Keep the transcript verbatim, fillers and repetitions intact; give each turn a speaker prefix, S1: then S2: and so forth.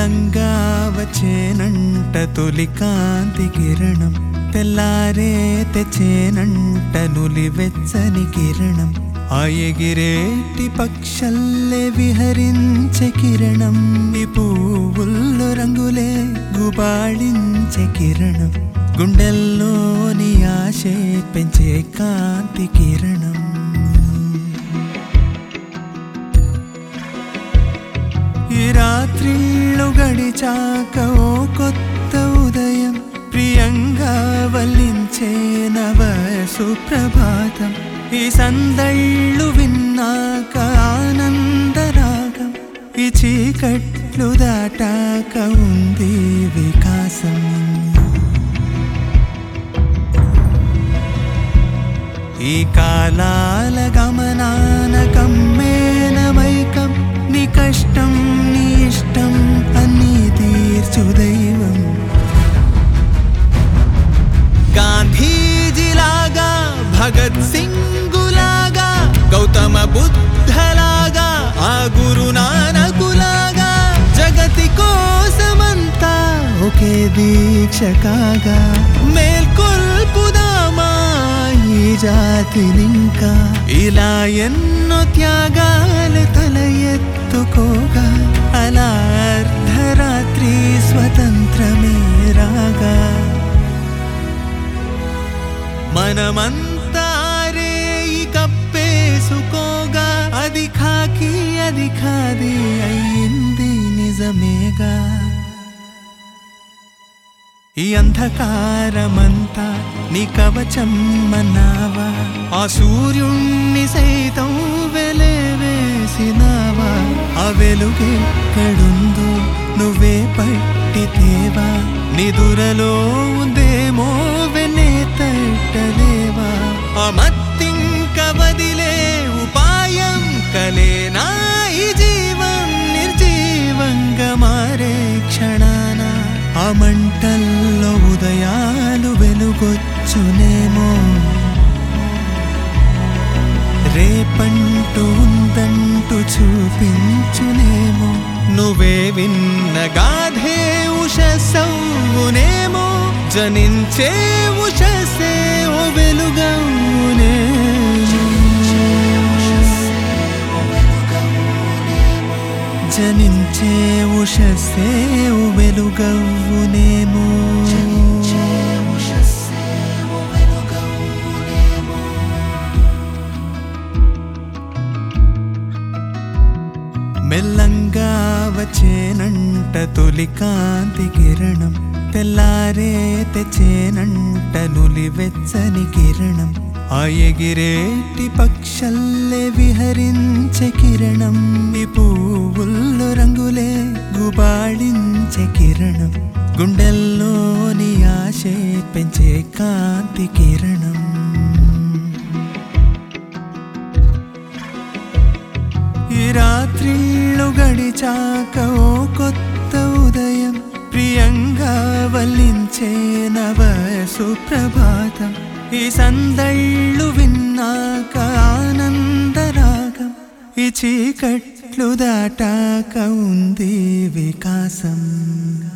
S1: మెల్లంగా వచ్చేనంట తొలి కాంతి కిరణం, తెల్లారే తెచ్చేనంట నులి వెచ్చని కిరణం, ఆ ఎగిరేటి పక్షల్లే విహరించే కిరణం, ఈ పువ్వుల్లో రంగులే గుబాళించే కిరణం, గుండెల్లోని ఆశే పెంచే కాంతి కిరణం. ఈ రాత్రిళ్ళు గడిచాక ఓ కొత్త ఉదయం, ప్రియంగా వల్లించే నవ సుప్రభాతం, ఈ సందళ్ళు విన్నాక ఆనందరాగం, ఈ చీకట్లు దాటాక ఉంది వికాసం. ఈ కాలాల గమనాన కమ్మేన మైకం, నీ కష్టం నీ ఇష్టం అన్నీ తీర్చు దైవం. గాంధీజీలాగా, భగత్ సింగులాగా, గౌతమ బుద్ధలాగా, ఆ గురు నానకులాగా, జగతి కోసమంతా ఒకే దీక్ష కాగా, మేల్కొల్పుదామా ఈ జాతినింకా. ఇలా ఎన్నో త్యాగాలు తల ఎత్తుకోగా, అలా అర్ధరాత్రి స్వతంత్రమే రాగా, మనమంతా రేయి కప్పేసుకోగా, అది ఖాకి అది ఖాది అయ్యింది నిజమేగా. ఈ అంధకారమంతా నీ కవచం అన్నావా, ఆ సూర్యుణ్ణి సైతం వెలవేసినావా, ఆ వెలుగెక్కడుందో నువ్వే పట్టితేవా, నిదురలో ఉందేమో వెనే తట్టలేవా, ఆ మత్తింక వదిలే ఉపాయం కలేనా, ఈ జీవం నిర్జీవంగా మారే క్షణాన, ఆ మంటల్లో ఉదయాలు వెలుగొచ్చునేమో, రేపంటూ ఉందంటూ చూపించునేమో, నువ్వే విన్న గాథే ఉషస్సవునేమో, జనించే ఉషస్సే ఓ వెలుగవునేమో, జనించే ఉషస్సే ఓ వెలుగవునేమో. మెల్లంగా వచ్చేనంట తొలి కాంతి కిరణం, తెల్లారే తెచ్చేనంట నులి వెచ్చని కిరణం, ఆ ఎగిరేటి పక్షల్లే విహరించే కిరణం, ఈ పువ్వుల్లో రంగులే గుబాళించే కిరణం, గుండెల్లోని ఆశే పెంచే కాంతి కిరణం. ఈ రాత్రిళ్ళు గడిచాక ఓ కొత్త ఉదయం, ప్రియంగా వల్లించే నవ సుప్రభాతం, ఈ సందళ్ళు విన్నాక ఆనందరాగం, ఈ చీకట్లు దాటాక ఉంది వికాసం.